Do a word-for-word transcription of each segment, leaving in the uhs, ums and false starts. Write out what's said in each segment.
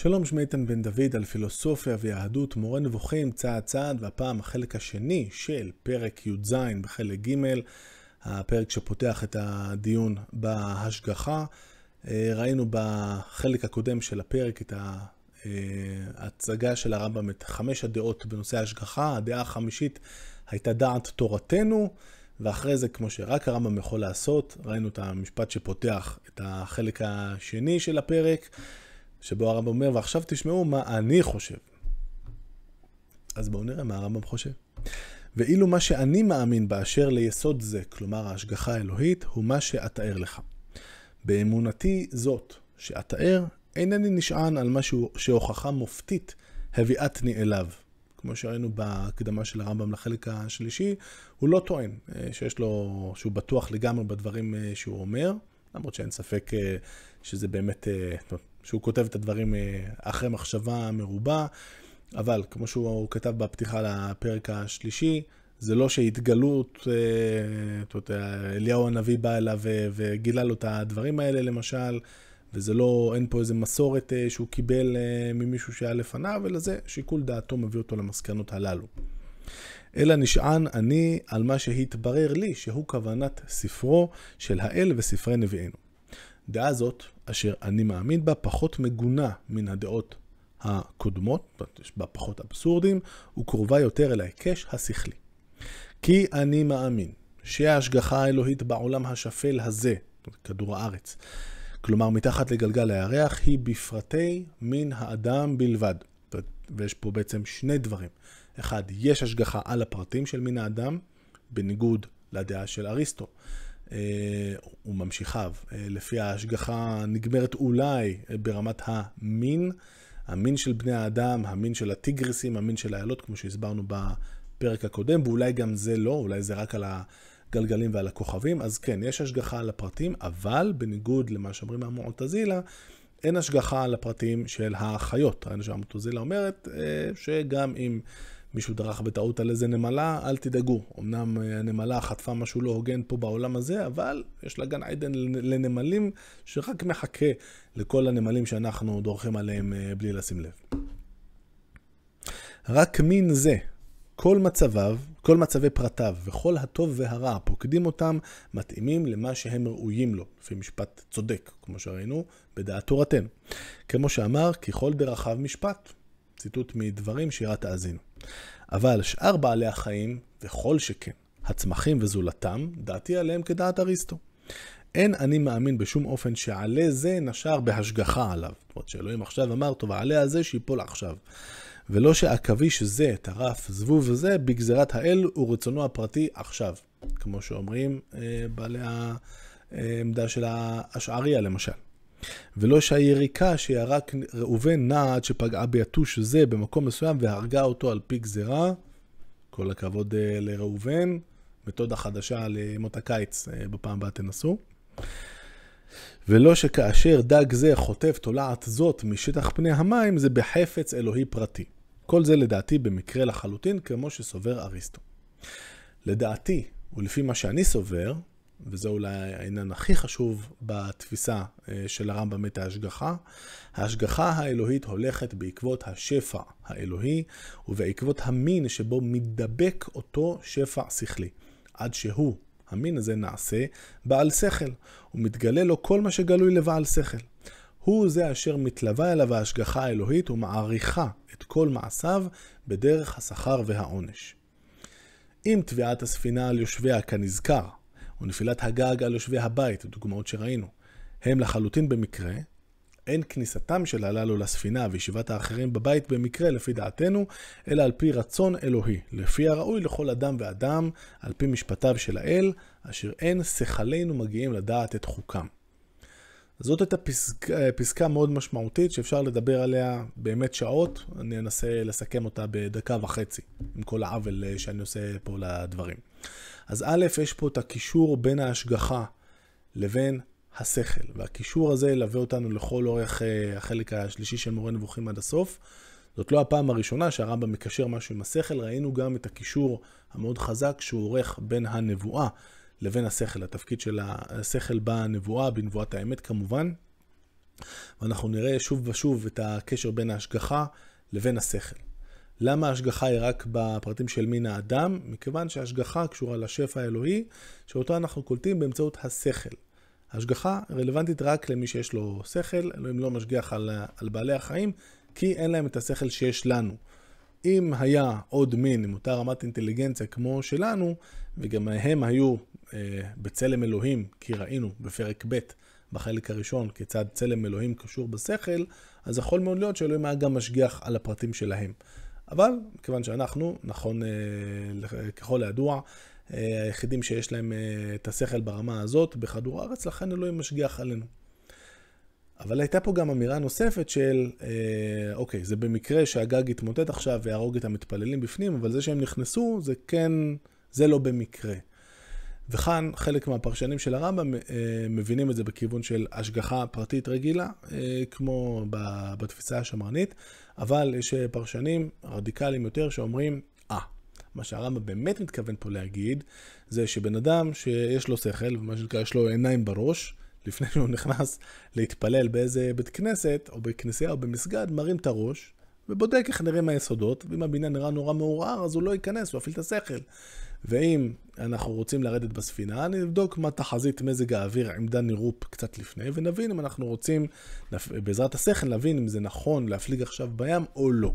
שלום, שמי איתן בן דוד על פילוסופיה ויהדות, מורה נבוכים צעד צעד, והפעם החלק השני של פרק י"ז בחלק ג', הפרק שפותח את הדיון בהשגחה. ראינו בחלק הקודם של הפרק את ההצגה של הרמב"ם, את חמש הדעות בנושא ההשגחה. הדעה החמישית הייתה דעת תורתנו, ואחרי זה, כמו שרק הרמב"ם יכול לעשות, ראינו את המשפט שפותח את החלק השני של הפרק, שבו הרמב"ם אומר, ועכשיו תשמעו מה אני חושב. אז בואו נראה מה הרמב"ם חושב. ואילו מה שאני מאמין באשר ליסוד זה, כלומר ההשגחה האלוהית, הוא מה שאתאר לך. באמונתי זאת שאתאר, אינני נשען על משהו שהוכחה מופתית הביאתני אליו. כמו שראינו בהקדמה של הרמב"ם לחלק השלישי, הוא לא טוען שיש לו, שהוא בטוח לגמרי בדברים שהוא אומר, למרות שאין ספק שזה באמת, שהוא כותב את הדברים אחרי מחשבה מרובה, אבל כמו שהוא כתב בפתיחה לפרק השלישי, זה לא שהתגלות, אליהו הנביא בא אליו וגילה לו את הדברים האלה למשל, וזה לא, אין פה איזה מסורת שהוא קיבל ממישהו שהיה לפניו, אלא זה שיקול דעתו מביא אותו למסקנות הללו. אלא נשען אני על מה שהתברר לי, שהוא כוונת ספרו של האל וספרי נביאנו. דעה זאת, אשר אני מאמין בה, פחות מגונה מן הדעות הקודמות, יש בה פחות אבסורדים, וקרובה יותר אל ההיקש השכלי. כי אני מאמין שההשגחה האלוהית בעולם השפל הזה, כדור הארץ, כלומר מתחת לגלגל הירח, היא בפרטי מן האדם בלבד. ויש פה בעצם שני דברים. אחד, יש השגחה על הפרטים של מין האדם, בניגוד לדעה של אריסטו. וממשיכיו, לפי ההשגחה נגמרת אולי ברמת המין, המין של בני האדם, המין של הטיגרסים, המין של האלות, כמו שהסברנו בפרק הקודם, ואולי גם זה לא, אולי זה רק על הגלגלים ועל הכוכבים. אז כן, יש השגחה על הפרטים, אבל בניגוד למה שאומרים המועטזילה, אין השגחה על הפרטים של החיות. ראינו שהמועטזילה אומרת שגם אם מישהו דרך בטעות על איזה נמלה, אל תדאגו. אמנם הנמלה חטפה משהו לא הוגן פה בעולם הזה, אבל יש לה גן עדן לנמלים שרק מחכה לכל הנמלים שאנחנו דורכים עליהם בלי לשים לב. רק מין זה, כל מצביו, כל מצבי פרטיו וכל הטוב והרע פוקדים אותם, מתאימים למה שהם ראויים לו, לפי משפט צודק, כמו שראינו בדעת תורתנו. כמו שאמר, ככל דרכיו משפט. ציטוט מדברים שירת האזינו. אבל שאר בעלי החיים, וכל שכן, הצמחים וזולתם, דעתי עליהם כדעת אריסטו. אין אני מאמין בשום אופן שעלה זה נשר בהשגחה עליו. זאת אומרת שאלוהים עכשיו אמר, טוב, העלה הזה שיפול עכשיו. ולא שעכביש זה, טרף, זבוב וזה, בגזרת האל ורצונו הפרטי עכשיו. כמו שאומרים בעלי העמדה של האשעריה למשל. ולא שהיריקה שירק ראובן נעד שפגעה ביתוש זה במקום מסוים והרגה אותו על פי גזרה, כל הכבוד לראובן, מתודה חדשה לימות הקיץ, בפעם הבאה תנסו. ולא שכאשר דג זה חוטף תולעת זאת משטח פני המים, זה בחפץ אלוהי פרטי. כל זה לדעתי במקרה לחלוטין כמו שסובר אריסטו. לדעתי, ולפי מה שאני סובר, וזה אולי העניין הכי חשוב בתפיסה של הרמב"ם את ההשגחה, ההשגחה האלוהית הולכת בעקבות השפע האלוהי, ובעקבות המין שבו מתדבק אותו שפע שכלי, עד שהוא, המין הזה נעשה, בעל שכל, ומתגלה לו כל מה שגלוי לבעל שכל. הוא זה אשר מתלווה אליו ההשגחה האלוהית ומעריכה את כל מעשיו בדרך השכר והעונש. אם תביעת הספינה על יושביה כנזכר, ונפילת הגג על יושבי הבית, דוגמאות שראינו, הם לחלוטין במקרה, אין כניסתם של הללו לספינה וישיבת האחרים בבית במקרה לפי דעתנו, אלא על פי רצון אלוהי, לפי הראוי לכל אדם ואדם, על פי משפטיו של האל, אשר אין שכלנו מגיעים לדעת את חוקם. זאת הייתה פסקה, פסקה מאוד משמעותית שאפשר לדבר עליה באמת שעות, אני אנסה לסכם אותה בדקה וחצי, עם כל העוול שאני עושה פה לדברים. אז א', יש פה את הקישור בין ההשגחה לבין השכל, והקישור הזה ילווה אותנו לכל אורך החלק השלישי של מורה נבוכים עד הסוף. זאת לא הפעם הראשונה שהרמב"ם מקשר משהו עם השכל, ראינו גם את הקישור המאוד חזק שהוא עורך בין הנבואה לבין השכל, התפקיד של השכל בנבואה, בנבואת האמת כמובן, ואנחנו נראה שוב ושוב את הקשר בין ההשגחה לבין השכל. למה ההשגחה היא רק בפרטים של מין האדם? מכיוון שההשגחה קשורה לשפע האלוהי, שאותו אנחנו קולטים באמצעות השכל. ההשגחה רלוונטית רק למי שיש לו שכל, אלוהים לא משגיח על, על בעלי החיים, כי אין להם את השכל שיש לנו. אם היה עוד מין עם אותה רמת אינטליגנציה כמו שלנו, וגם הם היו אה, בצלם אלוהים, כי ראינו בפרק ב' בחלק הראשון כיצד צלם אלוהים קשור בשכל, אז יכול מאוד להיות שאלוהים היה גם משגיח על הפרטים שלהם. אבל מכיוון שאנחנו, נכון אה, ככל הידוע, אה, היחידים שיש להם אה, את השכל ברמה הזאת בכדור הארץ, לכן אלוהים משגיח עלינו. אבל הייתה פה גם אמירה נוספת של, אה, אוקיי, זה במקרה שהגג יתמוטט עכשיו ויהרוג את המתפללים בפנים, אבל זה שהם נכנסו, זה כן, זה לא במקרה. וכאן חלק מהפרשנים של הרמב"ם אה, מבינים את זה בכיוון של השגחה פרטית רגילה, אה, כמו בתפיסה השמרנית, אבל יש פרשנים רדיקליים יותר שאומרים, אה, מה שהרמב"ם באמת מתכוון פה להגיד, זה שבן אדם שיש לו שכל, ומה שנקרא יש לו עיניים בראש, לפני שהוא נכנס להתפלל באיזה בית כנסת, או בכנסייה או במסגד, מרים את הראש, ובודק איך נראים היסודות, ואם הבניין נראה נורא מעורער, אז הוא לא ייכנס, הוא יפעיל את השכל. ואם אנחנו רוצים לרדת בספינה, נבדוק מה תחזית מזג האוויר, עמדה נירופ קצת לפני, ונבין אם אנחנו רוצים, בעזרת השכל, נבין אם זה נכון להפליג עכשיו בים או לא.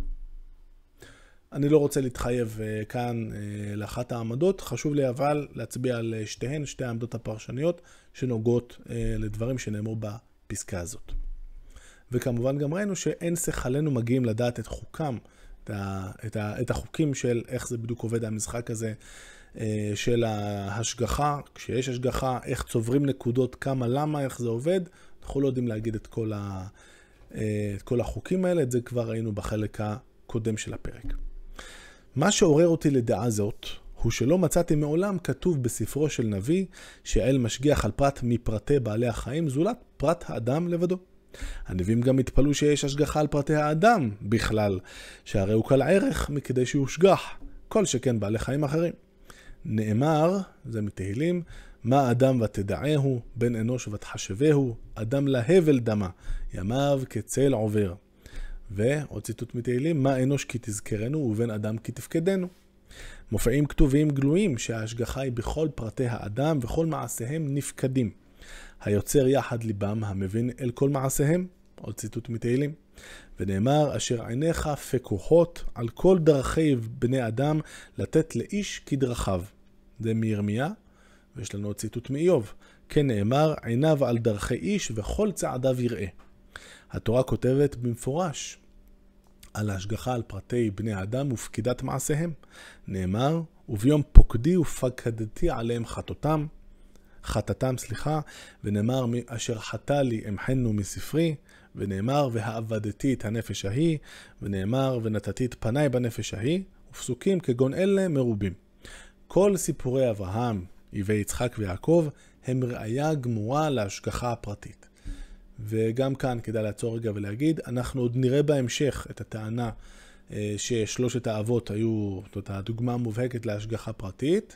אני לא רוצה להתחייב כאן לאחת העמדות, חשוב לי אבל להצביע על שתיהן, שתי העמדות הפרשניות שנוגעות לדברים שנאמרו בפסקה הזאת. וכמובן גם ראינו שאין שכלנו מגיעים לדעת את חוקם, את, ה, את, ה, את החוקים של איך זה בדיוק עובד המשחק הזה של ההשגחה, כשיש השגחה, איך צוברים נקודות, כמה, למה, איך זה עובד, אנחנו לא יודעים להגיד את כל, ה, את כל החוקים האלה, את זה כבר ראינו בחלק הקודם של הפרק. מה שעורר אותי לדעה זאת, הוא שלא מצאתי מעולם כתוב בספרו של נביא, שהאל משגיח על פרט מפרטי בעלי החיים, זולת פרט האדם לבדו. הנביאים גם התפלאו שיש השגחה על פרטי האדם בכלל, שהרי הוא קל ערך מכדי שיושגח, כל שכן בעלי חיים אחרים. נאמר, זה מתהילים, מה אדם ותדעהו, בן אנוש ותחשבהו, אדם להבל דמה, ימיו כצל עובר. ועוד ציטוט מתהילים, מה אנוש כי תזכרנו ובן אדם כי תפקדנו. מופיעים כתובים גלויים שההשגחה היא בכל פרטי האדם וכל מעשיהם נפקדים. היוצר יחד ליבם המבין אל כל מעשיהם, עוד ציטוט מתהילים. ונאמר, אשר עיניך פקוחות על כל דרכי בני אדם לתת לאיש כדרכיו. זה מירמיה, ויש לנו עוד ציטוט מאיוב. כן נאמר, עיניו על דרכי איש וכל צעדיו יראה. התורה כותבת במפורש על ההשגחה על פרטי בני האדם ופקידת מעשיהם. נאמר, וביום פוקדי ופקדתי עליהם חטאתם, חטאתם, סליחה, ונאמר, אשר חטא לי אמחנו מספרי, ונאמר, והעבדתי את הנפש ההיא, ונאמר, ונתתי את פניי בנפש ההיא, ופסוקים כגון אלה מרובים. כל סיפורי אברהם, איבי יצחק ויעקב, הם ראיה גמורה להשגחה הפרטית. וגם כאן כדאי לעצור רגע ולהגיד, אנחנו עוד נראה בהמשך את הטענה ששלושת האבות היו, זאת אומרת, הדוגמה מובהקת להשגחה פרטית.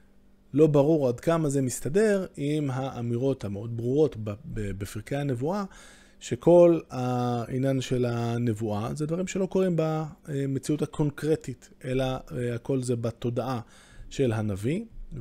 לא ברור עד כמה זה מסתדר עם האמירות המאוד ברורות בפרקי הנבואה, שכל העניין של הנבואה זה דברים שלא קורים במציאות הקונקרטית, אלא הכל זה בתודעה של הנביא,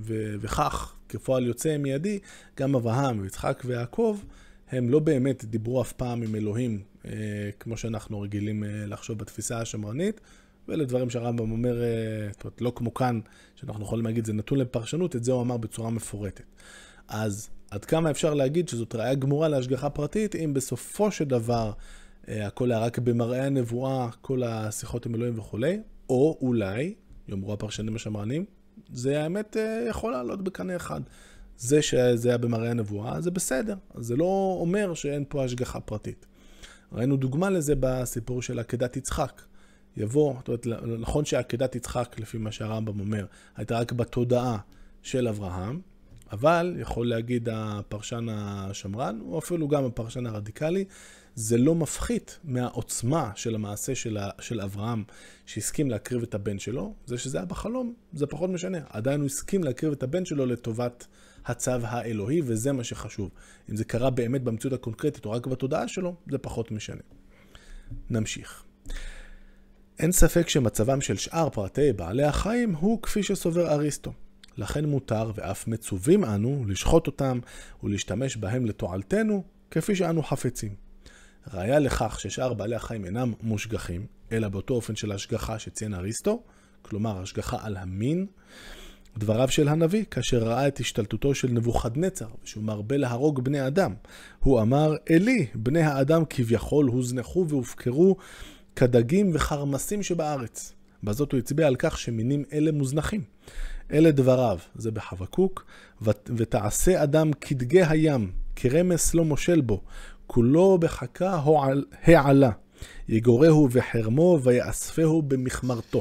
וכך כפועל יוצא מיידי, גם אברהם ויצחק ויעקב, הם לא באמת דיברו אף פעם עם אלוהים, כמו שאנחנו רגילים לחשוב בתפיסה השמרנית, ואלה דברים שהרמב"ם אומר, לא כמו כאן, שאנחנו יכולים להגיד, זה נתון לפרשנות, את זה הוא אמר בצורה מפורטת. אז עד כמה אפשר להגיד שזאת ראיה גמורה להשגחה פרטית, אם בסופו של דבר הכל היה רק במראה הנבואה, כל השיחות עם אלוהים וכו', או אולי, יאמרו הפרשנים השמרנים, זה האמת יכול לעלות בקנה אחד. זה שזה היה במראה הנבואה, זה בסדר. זה לא אומר שאין פה השגחה פרטית. ראינו דוגמה לזה בסיפור של עקדת יצחק. יבוא, זאת אומרת, נכון שעקדת יצחק, לפי מה שהרמב"ם אומר, הייתה רק בתודעה של אברהם, אבל יכול להגיד הפרשן השמרן, או אפילו גם הפרשן הרדיקלי, זה לא מפחית מהעוצמה של המעשה של, של אברהם, שהסכים להקריב את הבן שלו. זה שזה היה בחלום, זה פחות משנה. עדיין הוא הסכים להקריב את הבן שלו לטובת הצו האלוהי, וזה מה שחשוב. אם זה קרה באמת במציאות הקונקרטית, או רק בתודעה שלו, זה פחות משנה. נמשיך. אין ספק שמצבם של שאר פרטי בעלי החיים הוא כפי שסובר אריסטו. לכן מותר ואף מצווים אנו לשחוט אותם ולהשתמש בהם לתועלתנו כפי שאנו חפצים. ראיה לכך ששאר בעלי החיים אינם מושגחים, אלא באותו אופן של השגחה שציין אריסטו, כלומר השגחה על המין, דבריו של הנביא, כאשר ראה את השתלטותו של נבוכדנצר, שהוא מרבה להרוג בני אדם. הוא אמר, אלי, בני האדם כביכול הוזנחו והופקרו כדגים וחרמסים שבארץ. בזאת הוא הצביע על כך שמינים אלה מוזנחים. אלה דבריו, זה בחבקוק, ותעשה אדם כדגי הים, כרמס לא מושל בו, כולו בחכה העלה, יגורהו וחרמו ויאספהו במחמרתו.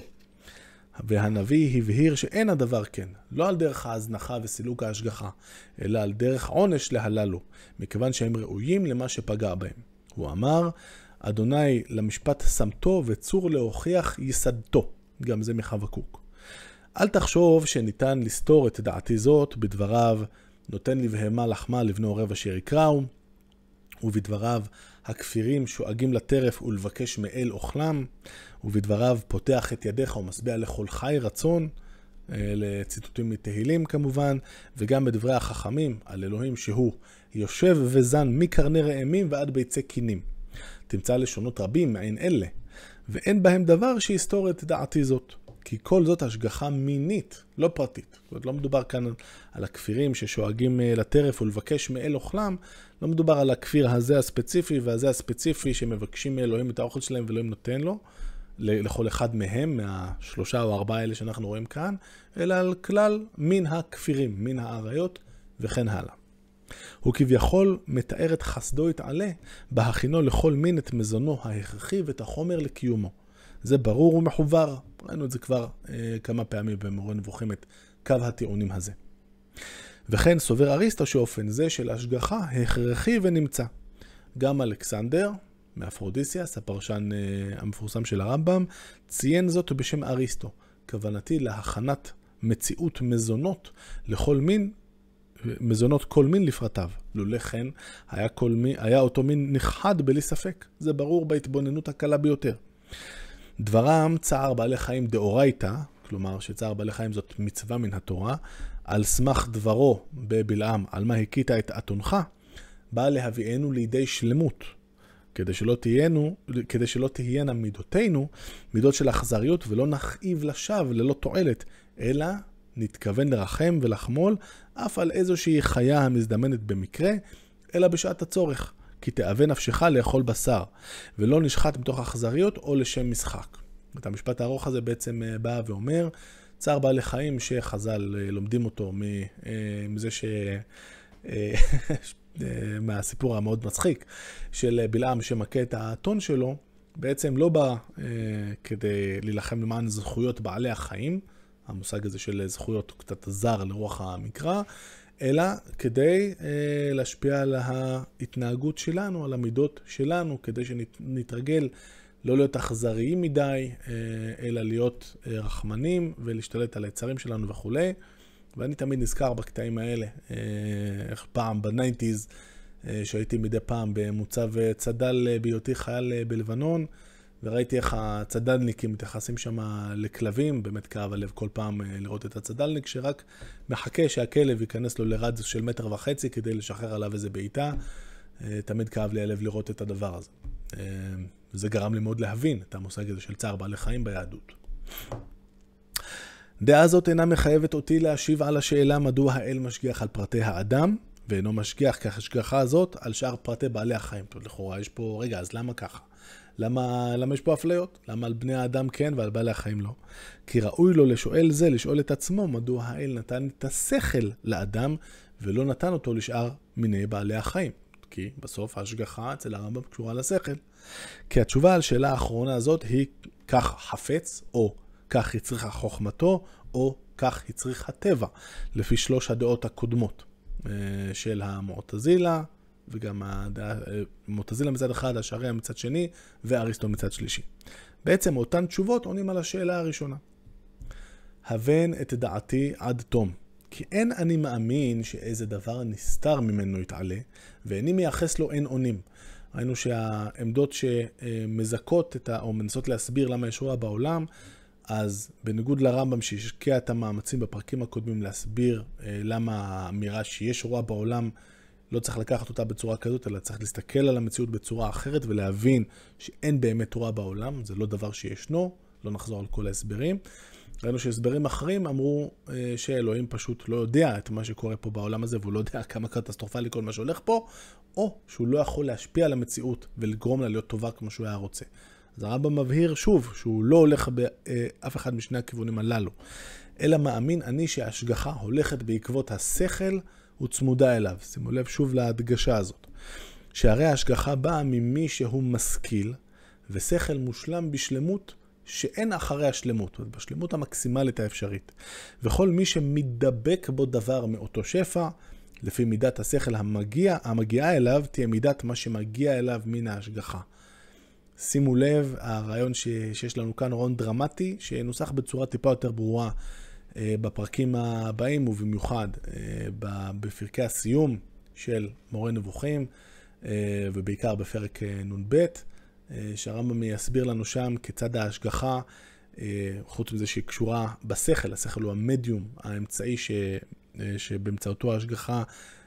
והנביא הבהיר שאין הדבר כן, לא על דרך ההזנחה וסילוק ההשגחה, אלא על דרך עונש להללו, מכיוון שהם ראויים למה שפגע בהם. הוא אמר, אדוני למשפט שמתו וצור להוכיח יסדתו, גם זה מחבקוק. אל תחשוב שניתן לסתור את דעתי זאת בדבריו, נותן לבהמה לחמה לבנו עורב אשר יקראו, ובדבריו הכפירים שואגים לטרף ולבקש מאל אוכלם, ובדבריו פותח את ידיך ומשביע לכל חי רצון, לציטוטים מתהילים כמובן, וגם בדברי החכמים על אלוהים שהוא יושב וזן מקרני רעמים ועד ביצי קינים. תמצא לשונות רבים מעין אלה, ואין בהם דבר שיסתור את דעתי זאת. כי כל זאת השגחה מינית, לא פרטית. זאת אומרת, לא מדובר כאן על הכפירים ששואגים לטרף ולבקש מאל אוכלם, לא מדובר על הכפיר הזה הספציפי והזה הספציפי שמבקשים מאלוהים את האוכל שלהם ואלוהים נותן לו, לכל אחד מהם, מהשלושה או ארבעה האלה שאנחנו רואים כאן, אלא על כלל מין הכפירים, מין העריות וכן הלאה. הוא כביכול מתאר את חסדו יתעלה, בהכינו לכל מין את מזונו ההכרחי ואת החומר לקיומו. זה ברור ומחובר, ראינו את זה כבר אה, כמה פעמים במורה נבוכים את קו הטיעונים הזה. וכן סובר אריסטו שאופן זה של השגחה הכרחי ונמצא. גם אלכסנדר, מאפרודיסיאס, הפרשן אה, המפורסם של הרמב"ם, ציין זאת בשם אריסטו, כוונתי להכנת מציאות מזונות לכל מין, מזונות כל מין לפרטיו. לולא כן היה, כל מין, היה אותו מין נכחד בלי ספק, זה ברור בהתבוננות הקלה ביותר. דברם צער בעלי חיים דאורייתא, כלומר שצער בעלי חיים זאת מצווה מן התורה, על סמך דברו בבלעם, על מה הכית את אתונך, בא להביאנו לידי שלמות, כדי שלא תהיינו, כדי שלא תהיינה מידותינו, מידות של אכזריות, ולא נכאיב לשווא ללא תועלת, אלא נתכוון לרחם ולחמול, אף על איזושהי חיה המזדמנת במקרה, אלא בשעת הצורך. כי תאווה נפשך לאכול בשר, ולא נשחט מתוך אכזריות או לשם משחק. את המשפט הארוך הזה בעצם בא ואומר, צער בעלי חיים שחז"ל לומדים אותו מזה ש... מהסיפור המאוד מצחיק של בלעם שמכה את האתון שלו, בעצם לא בא כדי להילחם למען זכויות בעלי החיים, המושג הזה של זכויות קצת זר לרוח המקרא, אלא כדי אה, להשפיע על ההתנהגות שלנו, על המידות שלנו, כדי שנתרגל לא להיות אכזריים מדי, אה, אלא להיות אה, רחמנים ולהשתלט על היצרים שלנו וכו'. ואני תמיד נזכר בקטעים האלה, אה, איך פעם בניינטיז, אה, שהייתי מדי פעם במוצב צדל בהיותי חייל בלבנון, וראיתי איך הצדלניקים מתייחסים שם לכלבים, באמת כאב הלב כל פעם לראות את הצדלניק, שרק מחכה שהכלב ייכנס לו לרדיוס של מטר וחצי כדי לשחרר עליו איזה בעיטה. תמיד כאב לי הלב לראות את הדבר הזה. וזה גרם לי מאוד להבין את המושג הזה של צער בעלי חיים ביהדות. דעה זאת אינה מחייבת אותי להשיב על השאלה מדוע האל משגיח על פרטי האדם, ואינו משגיח כהשגחה הזאת על שאר פרטי בעלי החיים. טוב, לכאורה יש פה, רגע, אז למה ככה? למה, למה יש פה אפליות? למה על בני האדם כן ועל בעלי החיים לא? כי ראוי לו לשואל זה, לשאול את עצמו, מדוע האל נתן את השכל לאדם ולא נתן אותו לשאר מיני בעלי החיים. כי בסוף ההשגחה אצל הרמב"ם קשורה לשכל. כי התשובה על שאלה האחרונה הזאת היא כך חפץ, או כך הצריכה חוכמתו, או כך הצריך הטבע, לפי שלוש הדעות הקודמות של המועטזילה, וגם המועטזילה מצד אחד, השעריה מצד שני, ואריסטו מצד שלישי. בעצם אותן תשובות עונים על השאלה הראשונה. הבן את דעתי עד תום, כי אין אני מאמין שאיזה דבר נסתר ממנו יתעלה, ואיני מייחס לו אין עונים. ראינו שהעמדות שמזכות את ה... או מנסות להסביר למה יש רוע בעולם, אז בניגוד לרמב"ם שהשקיע את המאמצים בפרקים הקודמים להסביר למה האמירה שיש רוע בעולם, לא צריך לקחת אותה בצורה כזאת, אלא צריך להסתכל על המציאות בצורה אחרת ולהבין שאין באמת רוע בעולם, זה לא דבר שישנו, לא נחזור על כל ההסברים. ראינו שהסברים אחרים אמרו שאלוהים פשוט לא יודע את מה שקורה פה בעולם הזה, והוא לא יודע כמה קטסטרופלי כל מה שהולך פה, או שהוא לא יכול להשפיע על המציאות ולגרום לה להיות טובה כמו שהוא היה רוצה. אז הרמב"ם מבהיר שוב שהוא לא הולך באף אחד משני הכיוונים הללו, אלא מאמין אני שההשגחה הולכת בעקבות השכל וצמודה אליו. שימו לב שוב להדגשה הזאת. שהרי ההשגחה באה ממי שהוא משכיל, ושכל מושלם בשלמות שאין אחרי השלמות, בשלמות המקסימלית האפשרית. וכל מי שמדבק בו דבר מאותו שפע, לפי מידת השכל המגיע, המגיעה אליו, תהיה מידת מה שמגיע אליו מן ההשגחה. שימו לב, הרעיון שיש לנו כאן רעיון דרמטי, שנוסח בצורה טיפה יותר ברורה בפרקים הבאים, ובמיוחד בפרקי הסיום של מורה נבוכים, ובעיקר בפרק נ"ב, שהרמב"ם יסביר לנו שם כיצד ההשגחה, חוץ מזה שהיא קשורה בשכל, השכל הוא המדיום, האמצעי ש... שבאמצעותו ההשגחה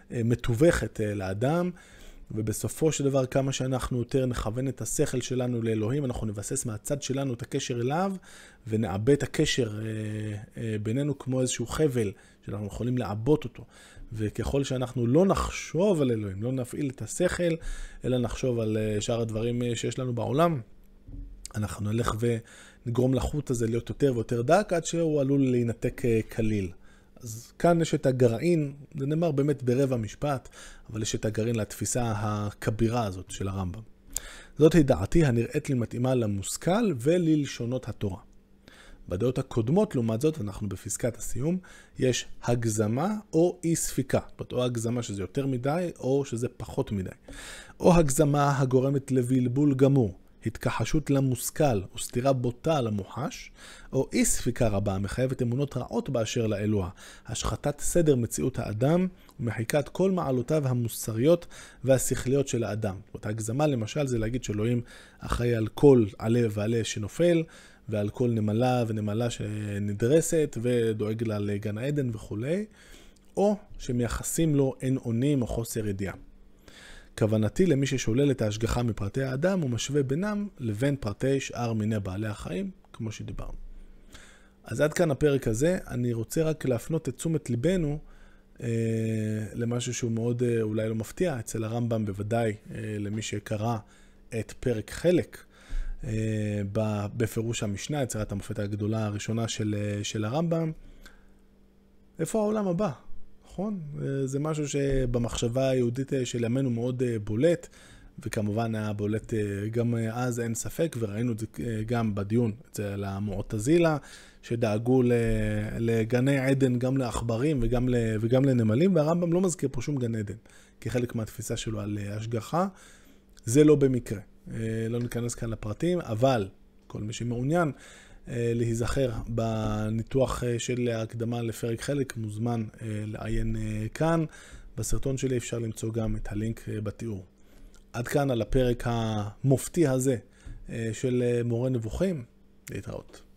מתווכת לאדם, ובסופו של דבר כמה שאנחנו יותר נכוון את השכל שלנו לאלוהים, אנחנו נבסס מהצד שלנו את הקשר אליו, ונעבה את הקשר בינינו כמו איזשהו חבל, שאנחנו יכולים לעבות אותו. וככל שאנחנו לא נחשוב על אלוהים, לא נפעיל את השכל, אלא נחשוב על שאר הדברים שיש לנו בעולם, אנחנו נלך ונגרום לחוט הזה להיות יותר ויותר דק, עד שהוא עלול להינתק כליל. אז כאן יש את הגרעין, זה נאמר באמת ברבע משפט, אבל יש את הגרעין לתפיסה הכבירה הזאת של הרמב"ם. זאת היא דעתי הנראית לי מתאימה למושכל וללשונות התורה. בדעות הקודמות, לעומת זאת, אנחנו בפסקת הסיום, יש הגזמה או אי ספיקה. או הגזמה שזה יותר מדי, או שזה פחות מדי. או הגזמה הגורמת לבלבול גמור, התכחשות למושכל וסתירה בוטה למוחש, או אי ספיקה רבה המחייבת אמונות רעות באשר לאלוה, השחתת סדר מציאות האדם ומחיקת כל מעלותיו המוסריות והשכליות של האדם. אותה הגזמה למשל זה להגיד שאלוהים אחראי על כל עלה ועלה שנופל, ועל כל נמלה ונמלה שנדרסת ודואג לה לגן העדן וכו', או שמייחסים לו אין אונים או חוסר ידיעה. כוונתי למי ששולל את ההשגחה מפרטי האדם ומשווה בינם לבין פרטי שאר מיני בעלי החיים, כמו שדיברנו. אז עד כאן הפרק הזה, אני רוצה רק להפנות את תשומת ליבנו אה, למשהו שהוא מאוד אה, אולי לא מפתיע, אצל הרמב"ם בוודאי, אה, למי שקרא את פרק חלק, אה, בפירוש המשנה, יצירת המופת הגדולה הראשונה של, אה, של הרמב"ם. איפה העולם הבא? נכון? זה משהו שבמחשבה היהודית של ימינו מאוד בולט, וכמובן היה בולט גם אז אין ספק, וראינו את זה גם בדיון אצל המועטזילה, שדאגו לגני עדן גם לעכברים וגם, וגם לנמלים, והרמב"ם לא מזכיר פה שום גן עדן, כחלק מהתפיסה שלו על השגחה. זה לא במקרה. לא ניכנס כאן לפרטים, אבל כל מי שמעוניין להיזכר בניתוח של ההקדמה לפרק חלק, מוזמן לעיין כאן. בסרטון שלי אפשר למצוא גם את הלינק בתיאור. עד כאן על הפרק המופתי הזה של מורה נבוכים. להתראות.